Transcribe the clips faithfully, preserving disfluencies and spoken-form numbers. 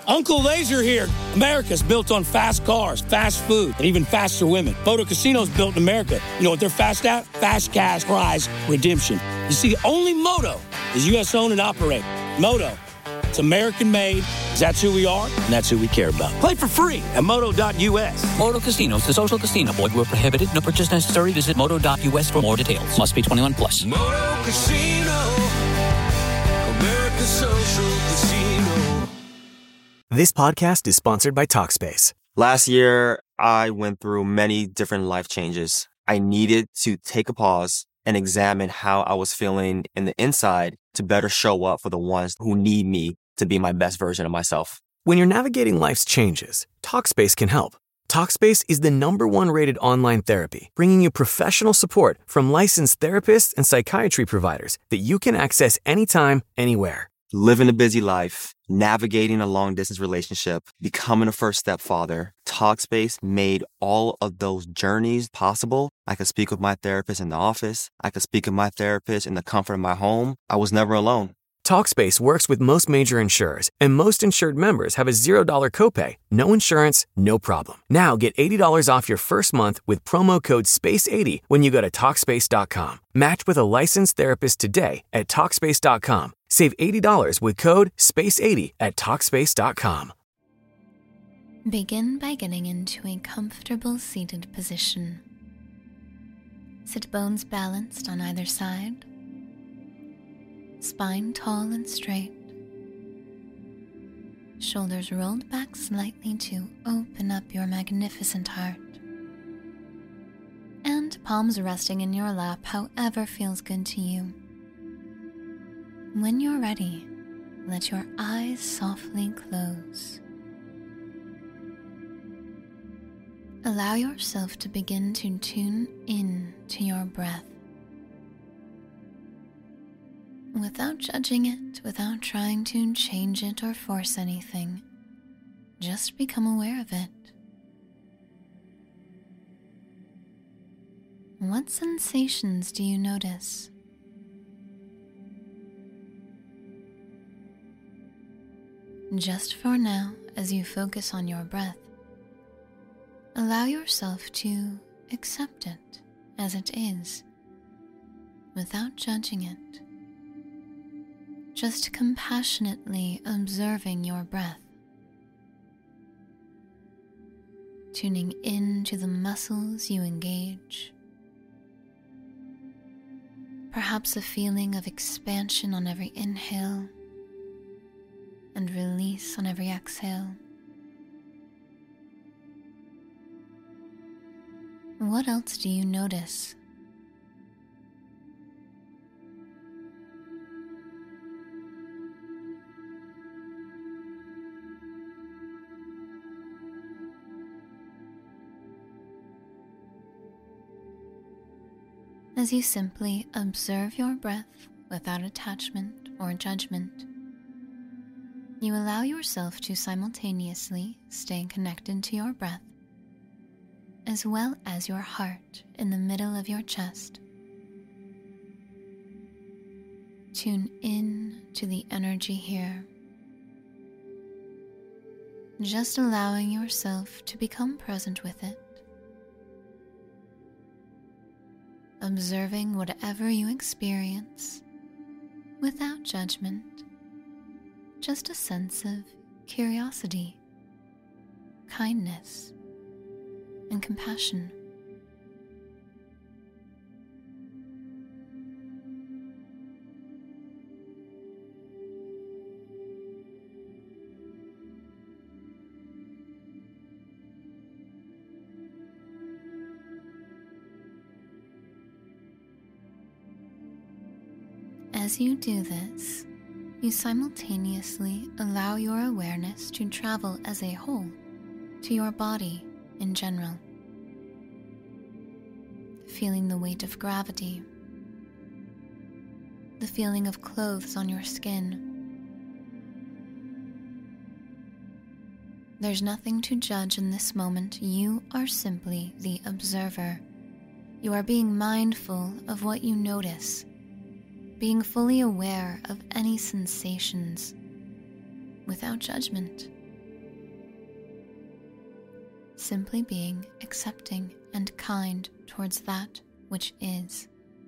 Uncle Laser here. America's built on fast cars, fast food, and even faster women. Moto Casino's built in America. You know what they're fast at? Fast cash prize redemption. You see, only Moto is U S owned and operated. Moto, it's American made. That's who we are, and that's who we care about. Play for free at moto dot U S. Moto Casinos, the social casino. Void where prohibited. No purchase necessary. Visit moto dot U S for more details. Must be twenty-one plus. Moto Casino, America's social casino. This podcast is sponsored by Talkspace. Last year, I went through many different life changes. I needed to take a pause and examine how I was feeling in the inside to better show up for the ones who need me to be my best version of myself. When you're navigating life's changes, Talkspace can help. Talkspace is the number one rated online therapy, bringing you professional support from licensed therapists and psychiatry providers that you can access anytime, anywhere. Living a busy life, navigating a long-distance relationship, becoming a first-step father, Talkspace made all of those journeys possible. I could speak with my therapist in the office. I could speak with my therapist in the comfort of my home. I was never alone. Talkspace works with most major insurers, and most insured members have a zero dollars copay. No insurance, no problem. Now get eighty dollars off your first month with promo code space eighty when you go to Talkspace dot com. Match with a licensed therapist today at Talkspace dot com. Save eighty dollars with code space eighty at Talkspace dot com. Begin by getting into a comfortable seated position. Sit bones balanced on either side. Spine tall and straight. Shoulders rolled back slightly to open up your magnificent heart. And palms resting in your lap, however feels good to you. When you're ready, let your eyes softly close. Allow yourself to begin to tune in to your breath. Without judging it, without trying to change it or force anything, just become aware of it. What sensations do you notice? Just for now, as you focus on your breath, allow yourself to accept it as it is, without judging it. Just compassionately observing your breath, tuning in to the muscles you engage, perhaps a feeling of expansion on every inhale and release on every exhale. What else do you notice? As you simply observe your breath without attachment or judgment, you allow yourself to simultaneously stay connected to your breath, as well as your heart in the middle of your chest. Tune in to the energy here, just allowing yourself to become present with it. Observing whatever you experience without judgment, just a sense of curiosity, kindness, and compassion. As you do this, you simultaneously allow your awareness to travel as a whole to your body in general, feeling the weight of gravity, the feeling of clothes on your skin. There's nothing to judge in this moment. You are simply the observer. You are being mindful of what you notice, being fully aware of any sensations without judgment. simply being accepting and kind towards that which is.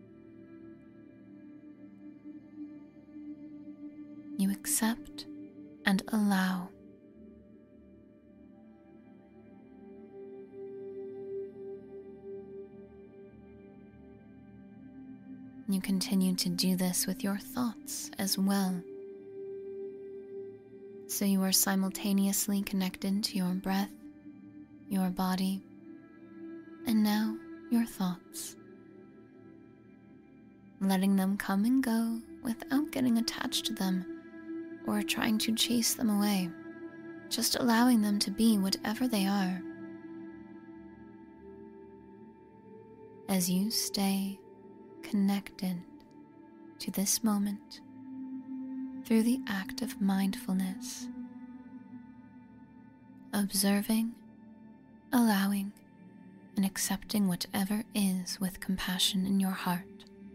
You accept and allow. You continue to do this with your thoughts as well. So you are simultaneously connected to your breath, your body, and now your thoughts. Letting them come and go without getting attached to them or trying to chase them away, just allowing them to be whatever they are. As you stay connected to this moment through the act of mindfulness, observing, allowing, and accepting whatever is with compassion in your heart.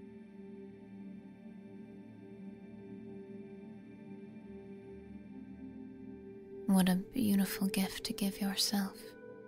What a beautiful gift to give yourself.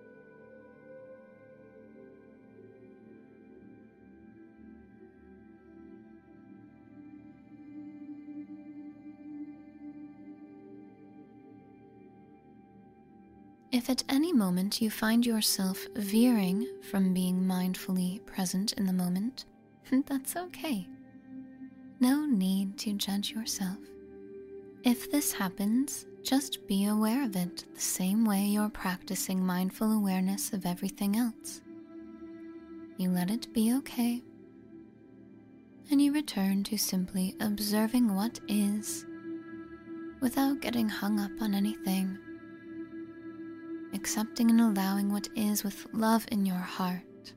If at any moment you find yourself veering from being mindfully present in the moment, that's okay. No need to judge yourself. If this happens, just be aware of it the same way you're practicing mindful awareness of everything else. You let it be okay, and you return to simply observing what is without getting hung up on anything. Accepting and allowing what is with love in your heart.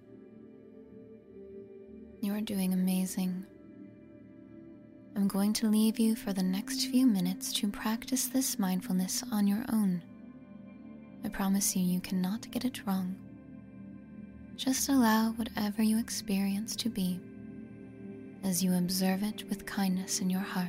You are doing amazing. I'm going to leave you for the next few minutes to practice this mindfulness on your own. I promise you, you cannot get it wrong. Just allow whatever you experience to be, as you observe it with kindness in your heart.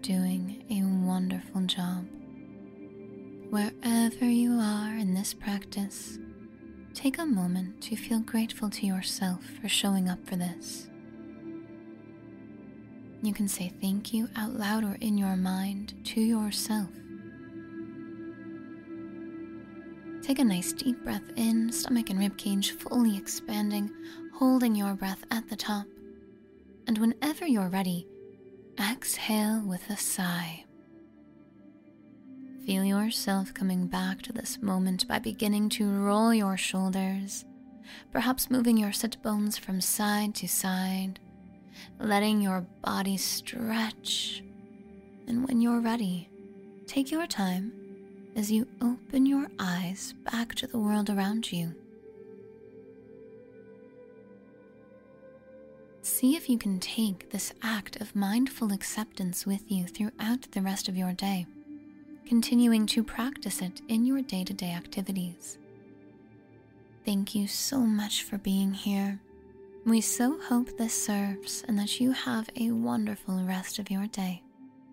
doing a wonderful job. Wherever you are in this practice, take a moment to feel grateful to yourself for showing up for this. You can say thank you out loud or in your mind to yourself. Take a nice deep breath in, stomach and ribcage fully expanding, holding your breath at the top. And whenever you're ready, exhale with a sigh. Feel yourself coming back to this moment by beginning to roll your shoulders, perhaps moving your sit bones from side to side, letting your body stretch. And when you're ready, take your time as you open your eyes back to the world around you. See if you can take this act of mindful acceptance with you throughout the rest of your day, continuing to practice it in your day-to-day activities. Thank you so much for being here. We so hope this serves and that you have a wonderful rest of your day.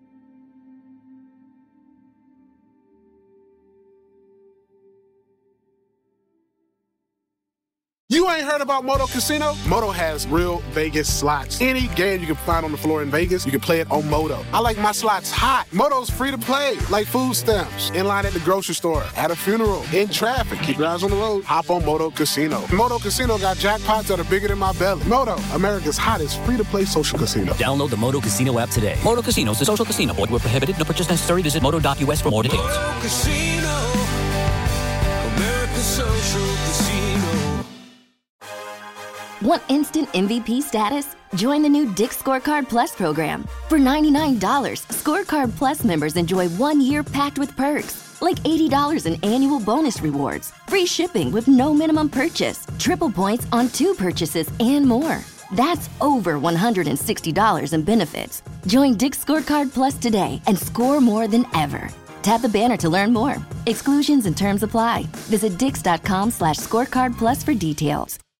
You ain't heard about Moto Casino? Moto has real Vegas slots. Any game you can find on the floor in Vegas, you can play it on Moto. I like my slots hot. Moto's free to play, like food stamps. In line at the grocery store, at a funeral, in traffic. Keep your eyes on the road. Hop on Moto Casino. Moto Casino got jackpots that are bigger than my belly. Moto, America's hottest free-to-play social casino. Download the Moto Casino app today. Moto Casino is a social casino. Void where prohibited. No purchase necessary. Visit moto dot U S for more details. Moto Casino, America's social casino. Want instant M V P status? Join the new Dick's Scorecard Plus program. For ninety-nine dollars, Scorecard Plus members enjoy one year packed with perks, like eighty dollars in annual bonus rewards, free shipping with no minimum purchase, triple points on two purchases, and more. That's over one hundred sixty dollars in benefits. Join Dick's Scorecard Plus today and score more than ever. Tap the banner to learn more. Exclusions and terms apply. Visit dix dot com slash scorecard plus for details.